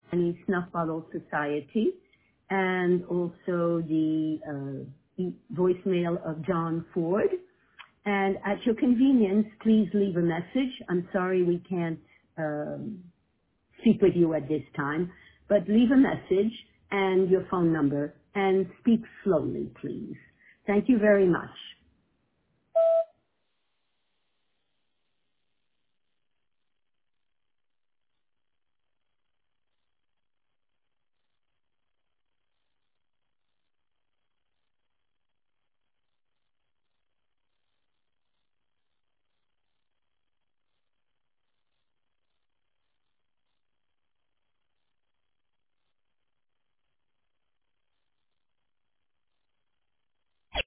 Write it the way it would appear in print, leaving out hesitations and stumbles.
Chinese Snuff Bottle Society, and also the voicemail of John Ford. And at your convenience, please leave a message. I'm sorry we can't speak with you at this time, but leave a message and your phone number, and speak slowly, please. Thank you very much.